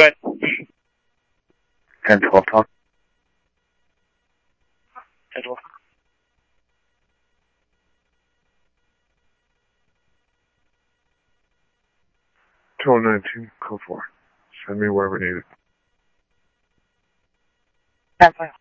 Good. 10-12 talk. 10-12. 12-19, code 4. Send me wherever needed. 10-5.